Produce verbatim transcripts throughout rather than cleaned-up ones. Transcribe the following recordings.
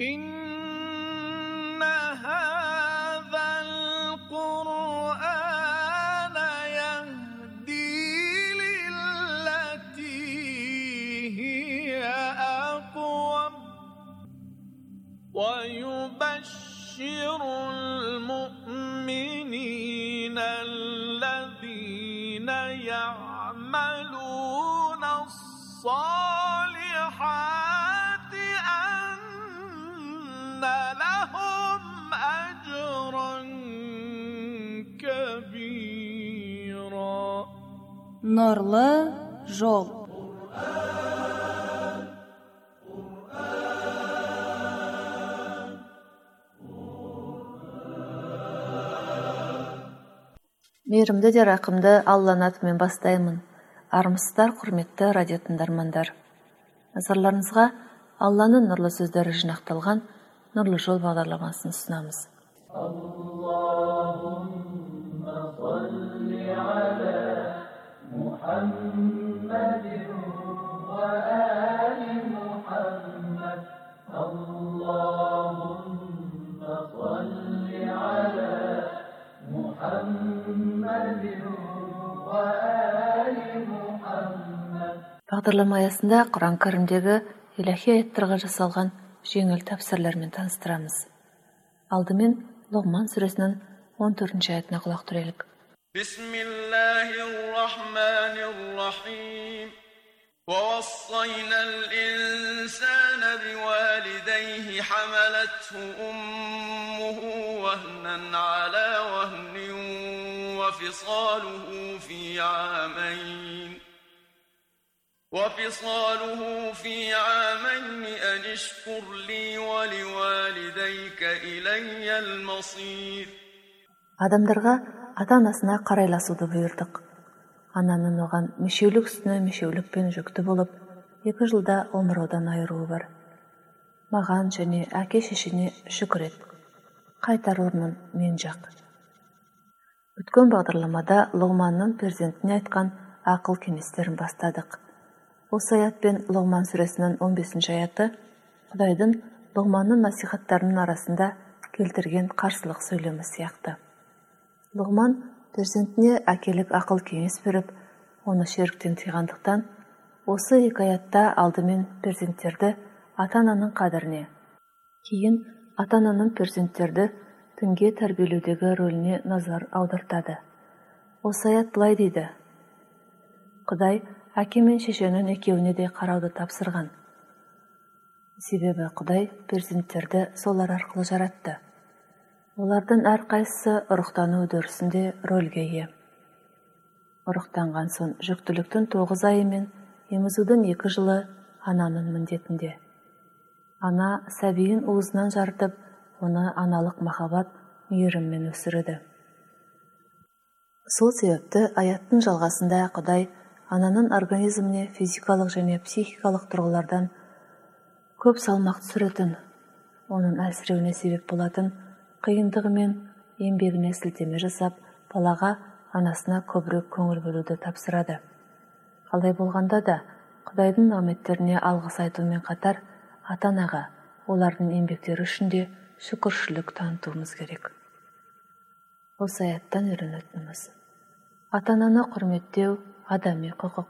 إن هذا القرآن يهدي للتي هي أقوم ويبشر المؤمنين الذين يعملون الصالحات أن لهم أجرا كبيرا. Нурлы жол. Мейірімді де рақымды Алланың атымен бастаймын. Армысыздар, құрметті радио тыңдармандар. Назарларыңызға Алланың нұрлы сөздері жинақталған Нұрлы жол бағдарламасын ұсынамыз. Аллахумма салли аля Мухаммадин ва али Мухаммад. Аллахумма салли аля Мухаммадин ва али Мухаммад. Бағдарлама аясында Құран кәрімдегі илахи аяттарға жасалған жеңіл тәпсірлермен таныстырамыз. Алдымен Лұғман сүресінің он төртінші аятына құлақ түрелік. Бисмиллахир-рахманир-рахим. وَوَصَّيْنَا الْإِنسَانَ بِوَالِدَيْهِ حَمَلَتْهُ أُمُّهُ وَهْنًا عَلَى وَهْنٍ وَفِصَالُهُ فِي عَامَيْنِ وفصاله في عامين أن اشكر لي ولوالديك إلي المصير. Адамдарға ата-анасына қарайласуды бұйырдық. Ананың оған мешеулік үстіне мешеулікпен жүкті болып, екі жылда омыраудан айыруы бар. Маған және әке-шешене шүкір ет. Қайтар орнын мен жақ. Өткен бағдарламада Лұғманның перзентіне айтқан ақыл кеңестерін бастадық. Осы аятпен Лұғман сүресінің он бесінші аяты Құдайдың Лұғманның насихаттарының арасында келтірген қарсылық сөйлемі сияқты. Лұғман перзентіне әкелік ақыл кеңес беріп, оны шеріктен тыйғандықтан, осы екі аятта алдымен перзенттерді ата-ананың қадіріне, кейін ата-ананың перзенттерді дінге тәрбиелеудегі рөліне назар аудартады. Осы аят былай дейді: Құдай әке мен шешенің екеуіне де қарауды тапсырған. Себебі Құдай перзенттерді солар арқылы жаратты. Олардың әрқайсысы ұрықтану үдерісінде рөлге ие. Ұрықтанған соң жүктіліктің тоғыз айы мен емізудің екі жылы ананың міндетінде. Ана сәбиін уызынан жарытып, оны аналық махаббат мейіріммен өсіреді. Сол себепті аяттың жалғасында Құдай ананың организміне физикалық және психикалық тұрғылардан көп салмақ түсіретін, оның әлсіреуіне себеп болатын қиындығы мен еңбегіне сілтеме жасап, балаға анасына көбірек көңіл бөлуді тапсырады. Қалай болғанда да, Құдайдың нығметтеріне алғыс айтумен қатар, ата-анаға олардың еңбектері үшін де шүкіршілік танытуымыз керек. Осы аяттан үйренетініміз: ата-ананы құрметтеу адами құқық.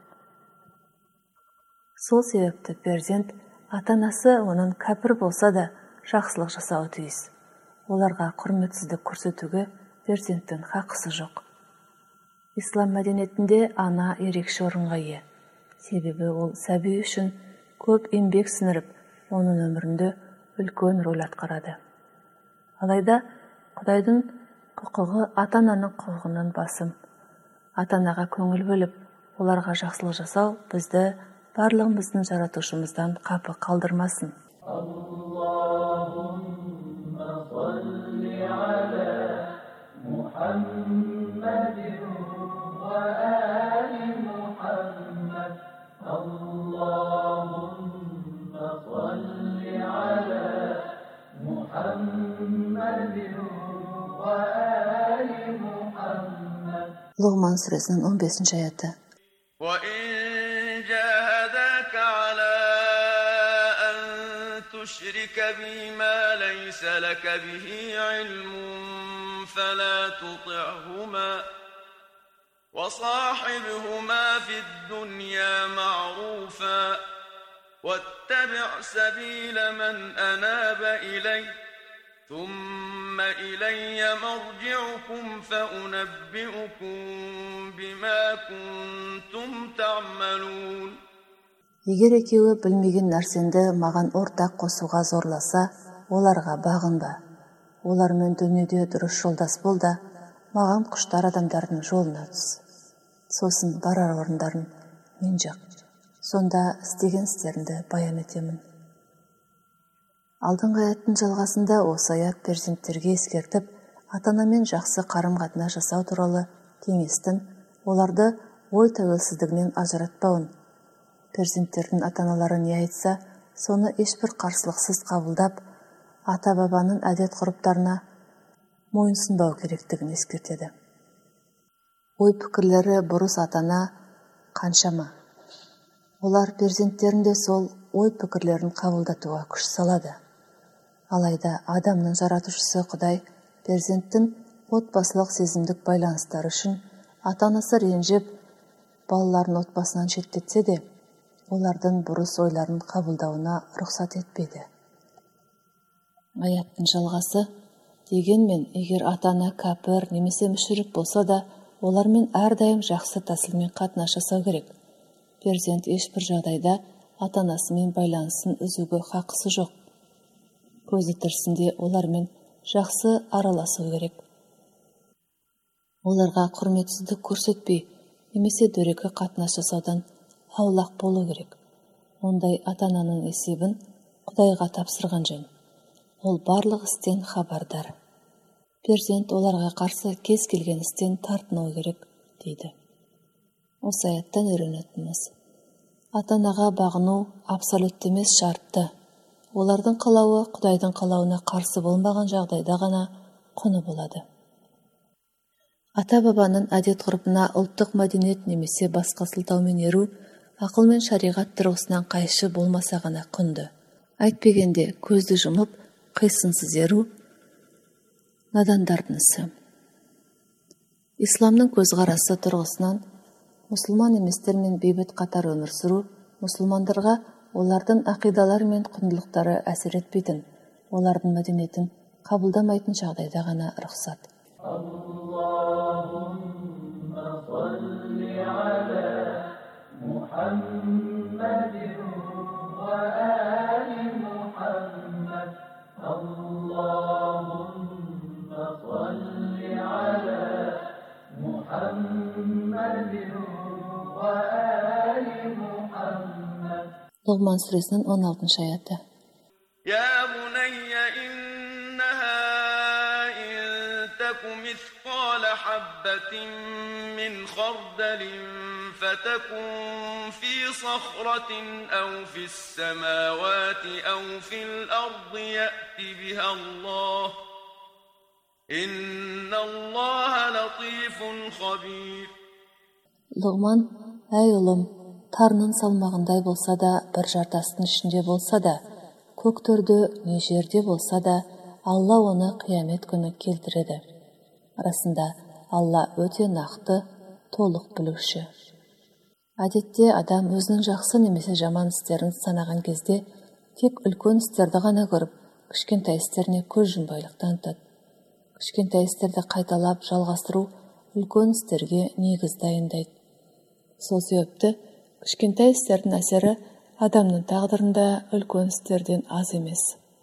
Сол себепті перзент ата-анасы оның кәпір болса да жақсылық жасауы тиіс. Оларға құрметсіздік көрсетуге перзенттің хақысы жоқ. Ислам мәдениетінде ана ерекше орынға ие. Себебі ол сәби үшін көп еңбек сіңіріп, оның өмірінде үлкен рөл атқарады. Алайда Құдайдың құқығы ата-ананың құқығынан басым. Ата-анаға көңіл бөліп, оларға жақсылық жасау бізді барлығымыздың жаратушымыздан қапы қалдырмасын. Аллахумма салли аля Мухаммадин ва али Мухаммад. Аллахумма салли аля Мухаммадин ва али Мухаммад. Лұғман сүресінің он бесінші аяты. وَإِن جَاهَدَاكَ عَلَىٰ أَن تُشْرِكَ بي ما ليس لك به علم فلا تطعهما وصاحبهما في الدنيا معروفا واتبع سبيل من أناب إلي ثم إلي مرجعكم فأنبئكم بما كنتم تعملون. Егер екеуі білмеген нәрсенді маған ортақ қосуға зорласа, оларға бағынба. Олармен дүниеде дұрыс жолдас бол да, маған құштар адамдардың жолына түс. Сосын барар орындарын мен жақ. Сонда істеген істерімді баян етемін. Алдыңғы аяттың жалғасында осы аят перзенттерге ескертіп, ата-анамен жақсы қарым-қатынас жасау туралы кеңестін, оларды ой тәуелсіздігінен ажыратпауын, перзенттердің ата-аналары не айтса, соны ешбір қарсылықсыз қабылдап, ата-бабаның әдет-ғұрыптарына мойынсұнбау керектігін ескертеді. Ой пікірлері бұрыс ата-ана қаншама. Олар перзенттерінде сол ой пікірлерін қабылдатуға күш салады. Алайда адамның жаратушысы Құдай перзенттің отбасылық сезімдік байланыстары үшін ата-анасы ренжіп, балаларын отбасынан шеттетсе де, олардың бұрыс ойларын қабылдауына рұқсат етпейді. Аяттың жалғасы: дегенмен, егер ата-ана кәпір немесе мүшрик болса да, олармен әрдайым жақсы тәсілмен қатынас жасау керек. Перзент ешбір жағдайда ата-анасымен байланысын үзуге хақысы жоқ. Көзі тірісінде олармен жақсы араласу керек. Оларға құрметсіздік көрсетпей, немесе дөрекі қатынас жасаудан аулақ болу керек. Ондай ата-ананың есебін Құдайға тапсырған жөн. Ол барлық істен хабардар. Перзент оларға қарсы кез келген істен тартынуы керек, дейді. Осы аяттан үйренетініміз: ата-анаға бағыну абсолютті емес, шартты. Олардың қалауы Құдайдың қалауына қарсы болмаған жағдайда ғана құны болады. Ата-бабаның әдет-ғұрпына ұлттық мәдениет немесе басқа сылтаумен еру ақыл мен шариғат тұрғысынан қайшы болмаса ғана құнды. Әйтпегенде көзді жұмып, қисынсыз еру надандардың ісі. Исламның көзқарасы тұрғысынан мұсылман еместермен бейбіт қатар өмір сүру мұсылмандарға олардың ақидалары мен құндылықтары әсер етпейтін, олардың мәдениетін қабылдамайтын жағдайда ғана рұқсат. Аллахумма салли аля Мухаммадин ва али Мухаммад. Аллахумма салли аля Мухаммадин ва али Мухаммад. Лұғман сүресінің он алтыншы аяты. يا بني إنها إن تك مثقال حبة من خردل فتكن في صخرة أو في السماوات أو في الأرض يأت بها الله إن الله لطيف خبير. Лұғман: әй ұлым, тарының салмағындай болса да, бір жартастың ішінде болса да, көк төрде не жерде болса да, Алла оны қиямет күні келтіреді. Расында Алла өте нақты, толық білуші. Әдетте адам өзінің жақсы немесе жаман істерін санаған кезде тек үлкен істерді ғана көріп, кішкентай істеріне көз жұмбайлық танытады. Кішкентай істерді қайталап жалғастыру үлкен істерге негіз дайындайды. Сол себепті кішкентай істердің әсері адамның тағдырында үлкен істерден аз емес.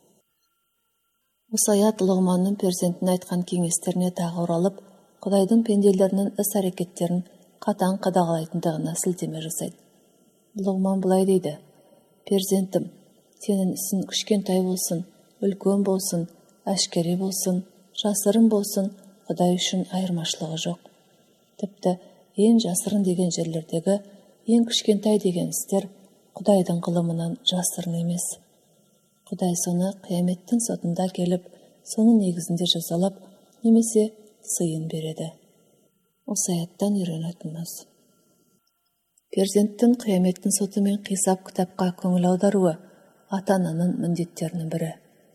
Осы аят Лұғманның перзентіне айтқан кеңестеріне тағы оралып, Құдайдың пенделерінің іс-әрекеттерін қатаң қадағалайтындығына сілтеме жасайды. Лұғман былай дейді: перзентім, сенің ісің кішкентай болсын, үлкен болсын, әшкере болсын, жасырын болсын, Құдай үшін айырмашылығы жоқ. Тіпті ең жасырын деген жерлердегі ең кішкентай деген істер Құдайдың ғылымынан жасырын емес. Құдай соны қияметтің сотында келіп, соның негізінде жазалап, немесе сыйын береді. Осы аяттан үйренетініміз: перзенттің қияметтің соты мен қисап кітапқа көңіл аударуы ата-ананың міндеттерінің бірі.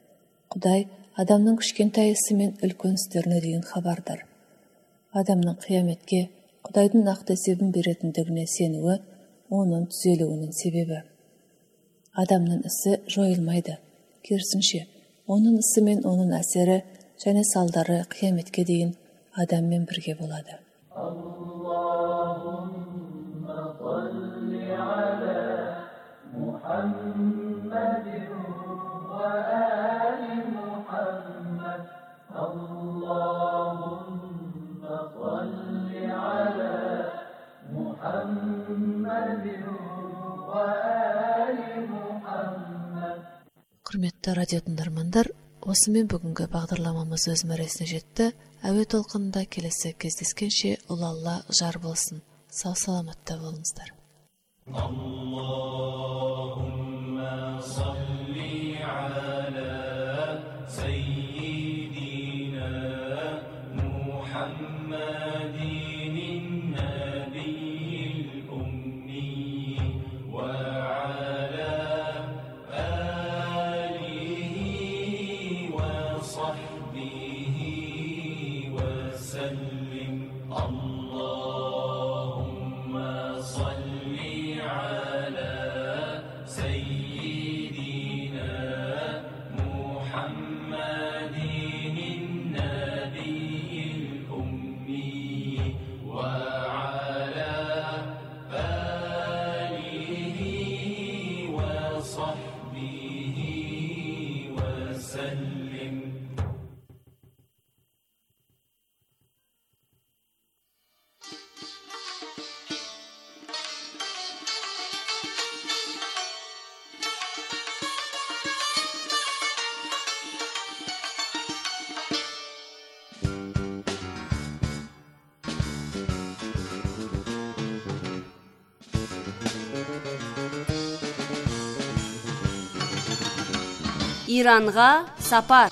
Құдай адамның кішкентай ісі мен үлкен істеріне дейін хабардар. Адамның қияметке Құдайдың нақты есебін беретіндігіне сенуі оның түзелуінің себебі. Адамның ісі жойылмайды. Керісінше, оның ісі мен оның әсері және салдары қияметке дейін адаммен бірге болады. Allahumma salli ala Muhammadin wa ali Muhammad. Allahumma salli ala Muhammadin wa ali Muhammad. Құрметті радио тыңдармандар, осымен бүгінгі бағдарламамыз өз мәресіне жетті. Әуе толқынында келесі кездескенше ұлы Алла жар болсын. Сау саламатта болыңыздар. Allahumma salli ala sayyidina Muhammadin nabiyil ummi wa ala alihi wa sahbihi wa sallim. Allahumma salli ala sayyidina Muhammadin nabiyil ummi wa ala alihi wa sahbihi wa sallim. Иранға сапар.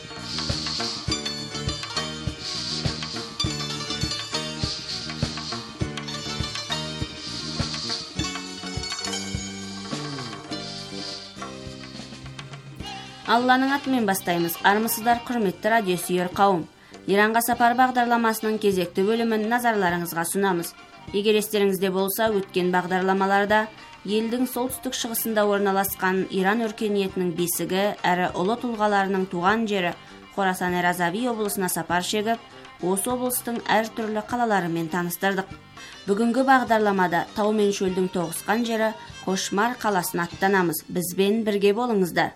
Алланың атымен бастаймыз. Армысыздар, құрметті радиосүйер қауым. Иранға сапар бағдарламасының кезекті бөлімін назарларыңызға сұнамыз. Егер естеріңізде болса, өткен бағдарламаларда елдің солтүстік шығысында орналасқан Иран өркениетінің бесігі әрі ұлы тұлғаларының туған жері Хорасан-е-Разави облысына сапар шегіп, осы облыстың әртүрлі қалаларымен таныстырдық. Бүгінгі бағдарламада тау мен шөлдің тоғысқан жері Кошмар қаласына аттанамыз. Бізбен бірге болыңыздар.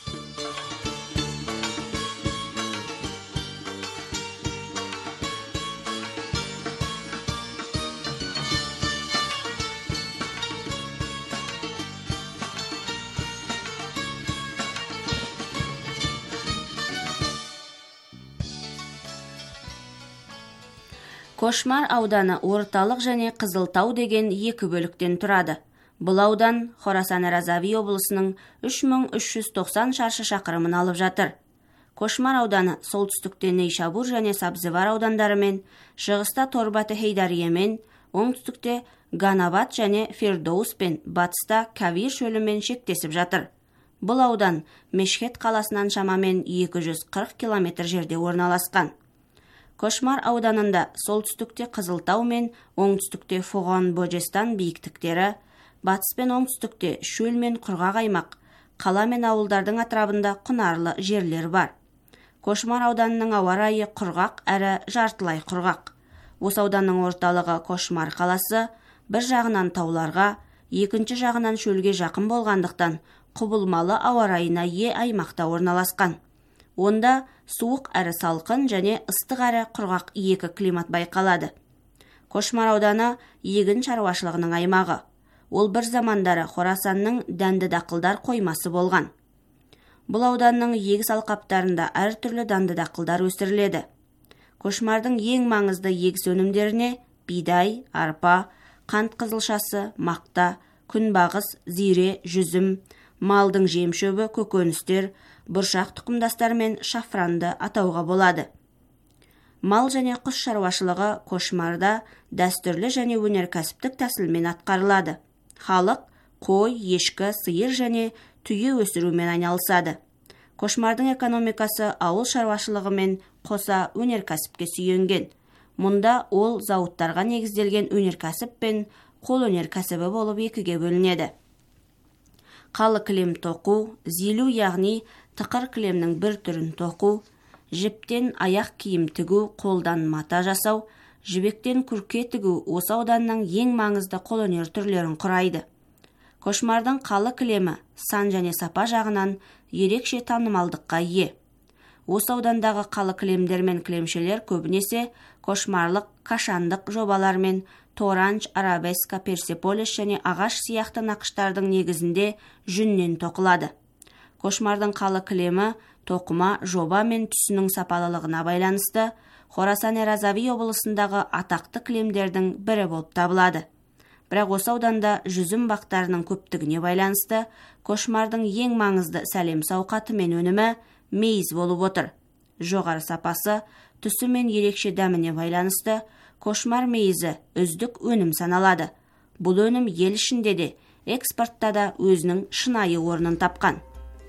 Кошмар ауданы орталық және Қызылтау деген екі бөліктен тұрады. Бұл аудан Хорасан-е-Разави облысының үш мың үш жүз тоқсан шаршы шақырымын алып жатыр. Кошмар ауданы солтүстікте Нейшабур және Сабзевар аудандарымен, шығыста Торбаты-Хейдариемен, оңтүстікте Ганабат және Фердоуспен, батыста Кавир шөлімен шектесіп жатыр. Бұл аудан Мешхет қаласынан шамамен екі жүз қырық километр жерде орналасқан. Кошмар ауданында солтүстікте Қызылтау мен оңтүстікте Фоған-Божестан биіктіктері, батыс пен оңтүстікте шөл мен құрғақ аймақ, қала мен ауылдардың атырабында құнарлы жерлер бар. Кошмар ауданының ауа райы құрғақ әрі жартылай құрғақ. Осы ауданның орталығы Кошмар қаласы бір жағынан тауларға, екінші жағынан шөлге жақын болғандықтан құбылмалы ауа райына ие аймақта орналасқан. Онда суық әрі салқын және ыстық әрі құрғақ екі климат байқалады. Кошмар ауданы егін шаруашылығының аймағы. Ол бір замандары Хорасанның дәнді дақылдар қоймасы болған. Бұл ауданның егіс алқаптарында әртүрлі дәнді дақылдар өсіріледі. Кошмардың ең маңызды егіс өнімдеріне бидай, арпа, қант қызылшасы, мақта, күнбағыс, зире, жүзім, малдың жемшөбі, көкөністер, бұршақ тұқымдастар мен шафранды атауға болады. Мал және құс шаруашылығы Кошмарда дәстүрлі және өнеркәсіптік тәсілмен атқарылады. Халық қой, ешкі, сиыр және түйе өсірумен айналысады. Кошмардың экономикасы ауыл шаруашылығы мен қоса өнеркәсіпке сүйенген. Мұнда ол зауыттарға негізделген өнеркәсіп пен қол өнеркәсібі болып екіге бөлінеді. Қалы кілем тоқу, зилу яғни тықыр кілемнің бір түрін тоқу, жіптен аяқ киім тігу, қолдан мата жасау, жібектен күрке тігу осы ауданның ең маңызды қолөнер түрлерін құрайды. Кошмардың қалы кілемі сан және сапа жағынан ерекше танымалдыққа ие. Осы аудандағы қалы кілемдер мен кілемшелер көбінесе кошмарлық, кашандық жобалар мен торанж, арабеска, персеполис және ағаш сияқты нақыштардың негізінде жүннен тоқылады. Кошмардың қалы кілемі тоқыма, жоба мен түсінің сапалылығына байланысты Хорасан-е-Разави облысындағы атақты кілемдердің бірі болып табылады. Бірақ осы ауданда жүзім бақтарының көптігіне байланысты кошмардың ең маңызды сәлем сауқаты мен өнімі мейіз болып отыр. Жоғары сапасы, түсі мен ерекше дәміне байланысты кошмар мейізі үздік өнім саналады. Бұл өнім ел ішінде де, экспортта да өзінің шынайы орнын тапқан.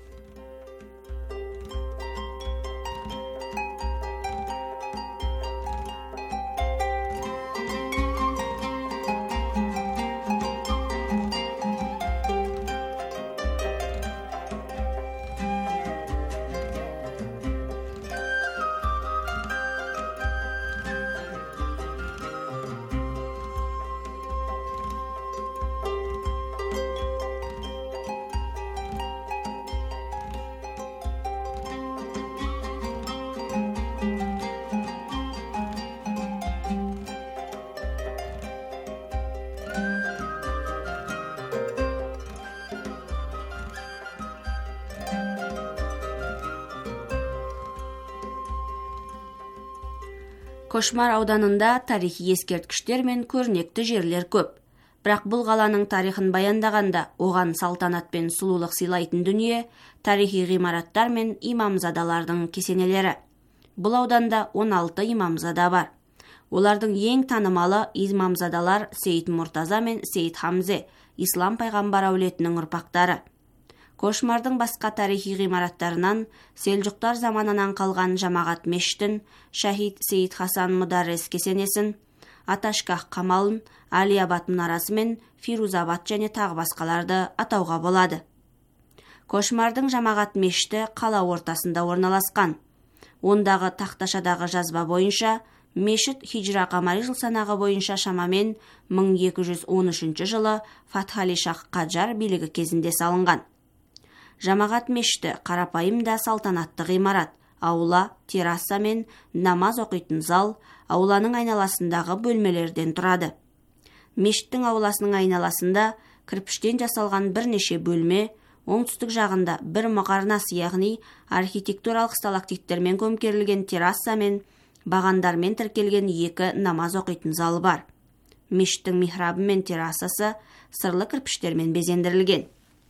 Кошмар ауданында тарихи ескерткіштер мен көрнекті жерлер көп. Бірақ бұл қаланың тарихын баяндағанда оған салтанат пен сұлулық сыйлайтын дүние тарихи ғимараттар мен имамзадалардың кесенелері. Бұл ауданда он алты имамзада бар. Олардың ең танымалы имамзадалар Сейд Мұртаза мен Сейд Хамзе, ислам пайғамбар әулетінің ұрпақтары. Кошмардың басқа тарихи ғимараттарынан селжұқтар заманынан қалған жамағат мешітін, шахид Сейд Хасан Мұдаррес кесенесін, Аташках қамалын, Алиябад мұнарасы мен Фирузабад және тағы басқаларды атауға болады. Кошмардың жамағат мешіті қала ортасында орналасқан. Ондағы тақташадағы жазба бойынша мешіт хижра қамари жыл санағы бойынша шамамен мың екі жүз он үшінші жылы Фатхали Шах Қаджар билігі кезінде салынған. Жамағат мешіті қарапайым да салтанатты ғимарат, аула, терраса мен намаз оқитын зал, ауланың айналасындағы бөлмелерден тұрады. Мешіттің ауласының айналасында кірпіштен жасалған бірнеше бөлме, оңтүстік жағында бір мұқарнас, яғни архитектуралық сталактиттермен көмкерілген терраса мен бағандармен тіркелген екі намаз оқитын зал бар. Мешіттің михрабы мен террасасы сырлы кірпіштермен безендірілген.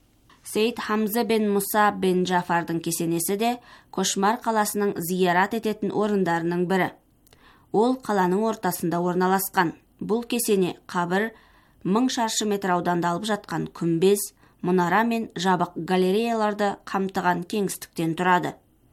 Сейд Хамзе бен Муса бен Джафардың кесенесі де Кошмар қаласының зиярат ететін орындарының бірі. Ол қаланың ортасында орналасқан. Бұл кесене қабір мың шаршы метр ауданда алып жатқан күмбез, мұнара мен жабық галереяларды қамтыған кеңістіктен тұрады.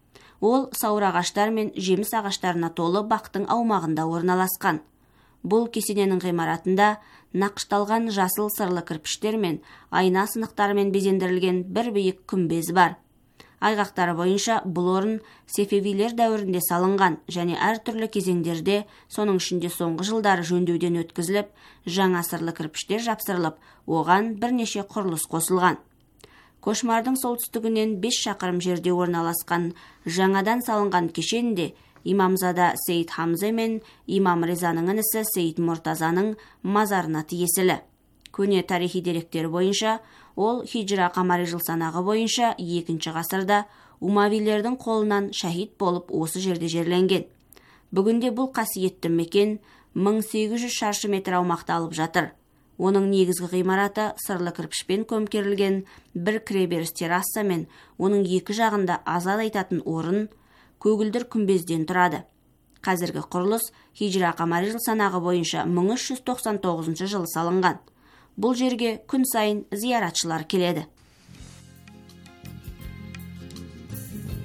Ол сауыр ағаштар мен жеміс ағаштарына толы бақтың аумағында орналасқан. Бұл кесененің ғимаратында нақышталған жасыл сырлы кірпіштер мен айна сынықтарымен безендірілген бір биік күмбез бар. Айғақтары бойынша бұл орын Сефевилер дәуірінде салынған және әртүрлі кезеңдерде, соның ішінде соңғы жылдары жөндеуден өткізіліп, жаңа сырлы кірпіштер жапсырылып, оған бірнеше құрылыс қосылған. Кошмардың солтүстігінен бес шақырым жерде орналасқан жаңадан салынған кешенде имамзада Сейд Хамзе мен имам Резаның інісі Сейд Мұртазаның мазарына тиесілі. Көне тарихи деректер бойынша, ол хижра қамари жыл санағы бойынша екінші ғасырда умавилердің қолынан шахид болып осы жерде жерленген. Бүгінде бұл қасиетті мекен мың сегіз жүз шаршы метр аумақты алып жатыр. Оның негізгі ғимараты сырлы кірпішпен көмкерілген бір кіреберіс терраса мен оның екі жағында азан айтатын орын, көгілдір күмбезден тұрады. Қазіргі құрылыс хижра қамари жыл санағы бойынша мың үш жүз тоқсан тоғызыншы жылы салынған. Бұл жерге күн сайын зияратшылар келеді.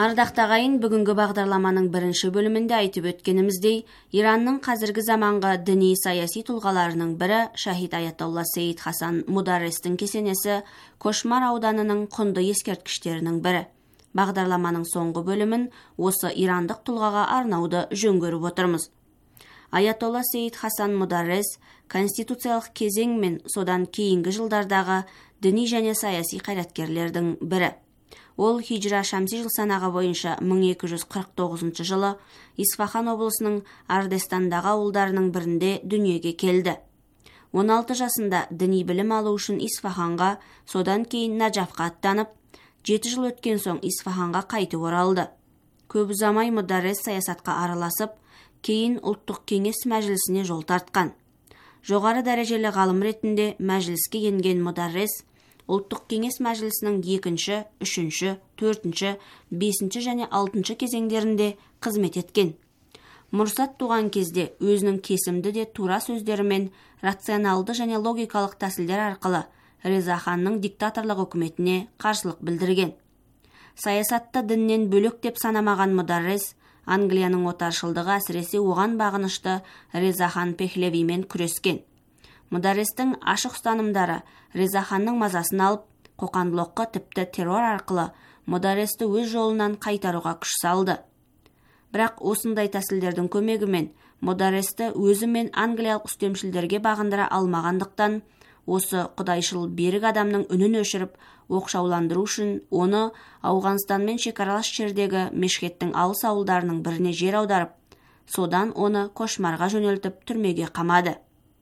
Ардақты ағайын, бүгінгі бағдарламаның бірінші бөлімінде айтып өткеніміздей, Иранның қазіргі заманғы діни саяси тұлғаларының бірі Шахид Аятолла Сейд Хасан Мударрестің кесенесі Кошмар ауданының құнды ескерткіштерінің бірі. Бағдарламаның соңғы бөлімін осы ирандық тұлғаға арнауды жөн көріп отырмыз. Аятолла Сейд Хасан Мударрес конституциялық кезең мен содан кейінгі жылдардағы діни және саяси қайраткерлердің бірі. Ол хижра шамси жыл санағы бойынша мың екі жүз қырық тоғызыншы жылы Исфахан облысының Ардестандағы ауылдарының бірінде дүниеге келді. он алты жасында діни білім алу үшін Исфаханға, содан кейін Наджафқа аттанып, жеті жыл өткен соң Исфаханға қайтып оралды. Көп ұзамай Мударрес саясатқа араласып, кейін ұлттық кеңес мәжілісіне жол тартқан. Жоғары дәрежелі ғалым ретінде мәжіліске енген Мударрес Ұлттық кеңес мәжілісінің екінші, үшінші, төртінші, бесінші және алтыншы кезеңдерінде қызмет еткен. Мұрсат туған кезде өзінің кесімді де тура сөздерімен рационалды және логикалық тәсілдер арқылы Реза ханның диктаторлық үкіметіне қарсылық білдірген. Саясатты діннен бөлек деп санамаған Мударрес, Англияның отаршылдығы әсіресе оған бағынышты Реза хан Пехлевимен күрескен. Мударрестің ашық ұстанымдары Реза ханның мазасын алып, қоқандылыққа тіпті террор арқылы Мударресті өз жолынан қайтаруға күш салды. Бірақ осындай тәсілдердің көмегімен Мударресті өзі мен англиялық үстемшілдерге бағындыра алмағандықтан, осы құдайшыл берік адамның үнін өшіріп, оқшауландыру үшін оны Ауғанстанмен шекаралас жердегі мешхеттің алыс ауылдарының біріне жер аударып, содан оны Кошмарға жөнелтіп түрмеге қамады.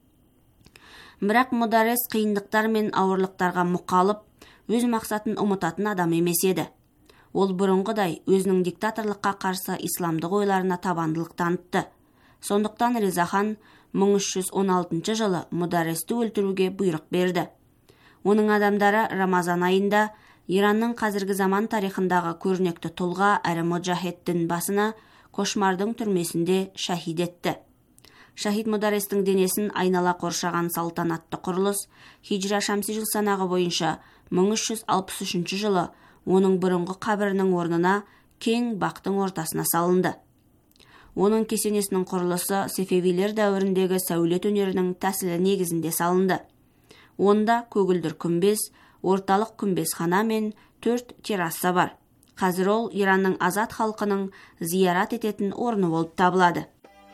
Бірақ Мударрес қиындықтар мен ауырлықтарға мұқалып, өз мақсатын ұмытатын адам емес еді. Ол бұрынғыдай өзінің диктаторлыққа қарсы исламдық ойларына табандылық танытты. Сондықтан Реза хан мың үш жүз он алтыншы жылы Мударресті өлтіруге бұйрық берді. Оның адамдары Рамазан айында Иранның қазіргі заман тарихындағы көрнекті тұлға әрі мұджахедтің басына Кошмардың түрмесінде шахид етті. Шахид Мударрестің денесін айнала қоршаған салтанатты құрылыс хижра шамси жыл санағы бойынша мың үш жүз алпыс үшінші жылы оның бұрынғы қабірінің орнына кең бақтың ортасына салынды. Оның кесенесінің құрылысы Сефевилер дәуіріндегі сәулет өнерінің тәсілі негізінде салынды. Онда көгілдір күмбез, орталық күмбезхана мен төрт терраса бар. Қазір ол Иранның азат халқының зиярат ететін орны болып табылады.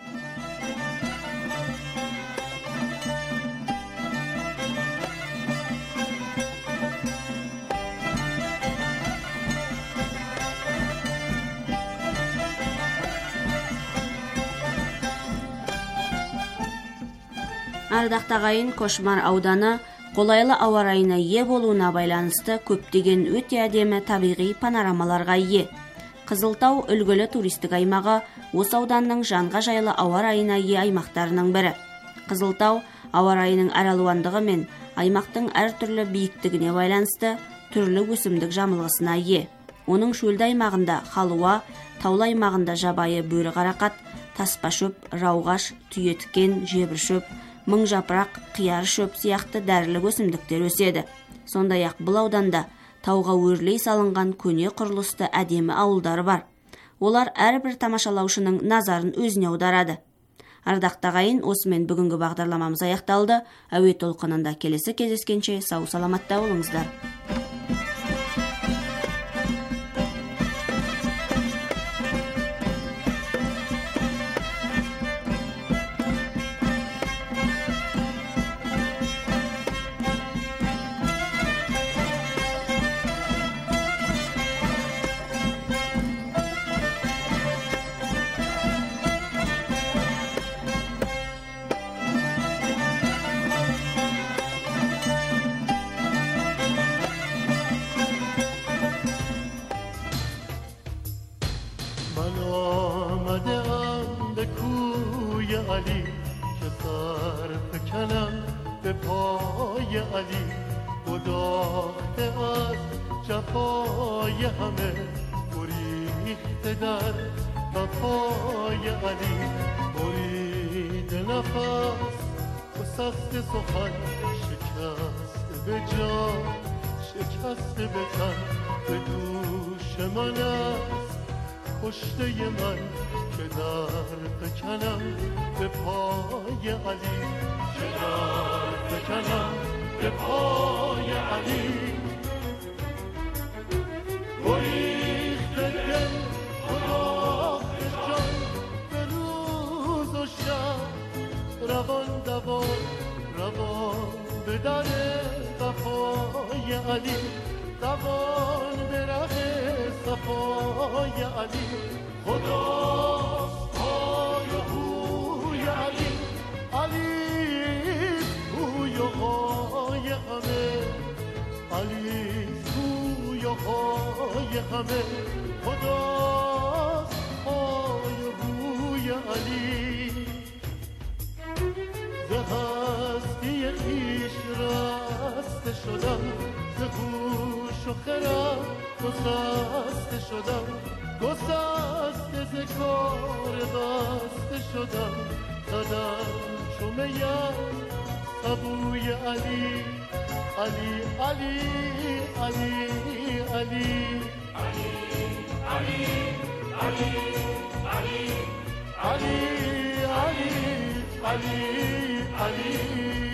Ардақты ағайын, Кошмар ауданы қолайлы ауа райына ие болуына байланысты көптеген өте әдемі табиғи панорамаларға ие. Қызылтау үлгілі туристік аймағы осы ауданның жанға жайлы ауа райына ие аймақтарының бірі. Қызылтау ауа райының әралуандығы мен аймақтың әртүрлі биіктігіне байланысты түрлі өсімдік жамылғысына ие. Оның шөлді аймағында халуа, таулы аймағында жабайы бөрі қарақат, таспа шөп, рауғаш, түйеткен, жебір шөп, мың жапырақ, қияр шөп сияқты дәрілік өсімдіктер өседі. Сондай-ақ бұл ауданда тауға өрлей салынған көне құрылысты әдемі ауылдары бар. Олар әрбір тамашалаушының назарын өзіне аударады. Ардақты ағайын, осымен бүгінгі бағдарламамыз аяқталды. Әуе толқынында келесі кездескенше сау саламатта болыңыздар. من آمده ام به کوی علی که سر بکنم به پای علی گداخته از جفای همه گریخته در وفای علی برید نفس و سخت سخن شکست به جان شکست به تن به دوش من است کشته من که در بکنم به پای علی، که در بکنم به پای علی. گریخته دل گداخته جان به روز و شب، روان دوان روان به در وفای علی، دوان به ره صفای علی. خدا پای و بوی علی، علی بوی و های همه، علی بوی و های همه. خدا پای و بوی علی. ز هستی خویش رسته شدم، ز هوش و خرد گسسته شدم، گسسته ز کار بسته شدم. زدم چو میم سبوی علی، علی علی علی علی علی علی علی علی علی علی علی علی